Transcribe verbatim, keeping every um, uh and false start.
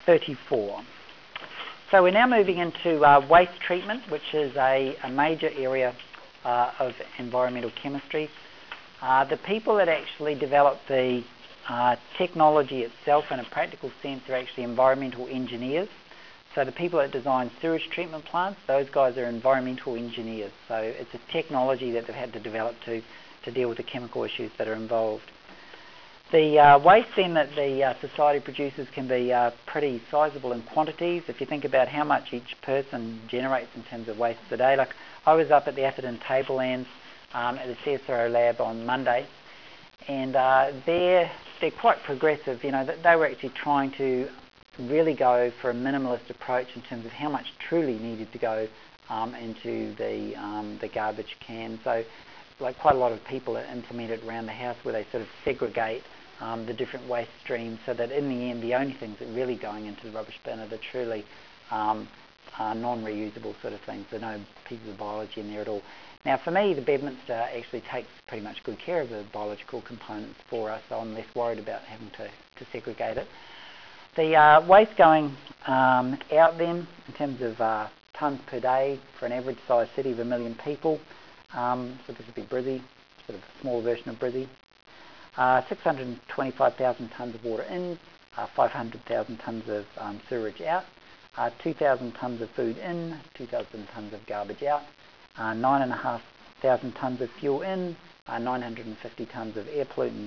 thirty-four. So we're now moving into uh, waste treatment, which is a, a major area uh, of environmental chemistry. Uh, the people that actually develop the uh, technology itself in a practical sense are actually environmental engineers. So the people that design sewage treatment plants, those guys are environmental engineers. So it's a technology that they've had to develop to, to deal with the chemical issues that are involved. The uh, waste then that the uh, society produces can be uh, pretty sizable in quantities. If you think about how much each person generates in terms of waste a day. Like I was up at the Atherton Tablelands um, at the C S R O lab on Monday, and uh, they're, they're quite progressive. You know, they were actually trying to really go for a minimalist approach in terms of how much truly needed to go um, into the, um, the garbage can. So like quite a lot of people are implemented around the house where they sort of segregate um, the different waste streams so that in the end the only things that are really going into the rubbish bin are the truly um, uh, non-reusable sort of things. There are no pieces of biology in there at all. Now for me, the Bedminster actually takes pretty much good care of the biological components for us, so I'm less worried about having to, to segregate it. The uh, waste going um, out then, in terms of uh, tonnes per day for an average sized city of a million people, um, so this would be Brizzy, sort of a small version of Brizzy, uh, six hundred twenty-five thousand tonnes of water in, uh, five hundred thousand tonnes of um, sewerage out, uh, two thousand tonnes of food in, two thousand tonnes of garbage out, uh, nine thousand five hundred tonnes of fuel in, uh, nine hundred fifty tonnes of air pollutant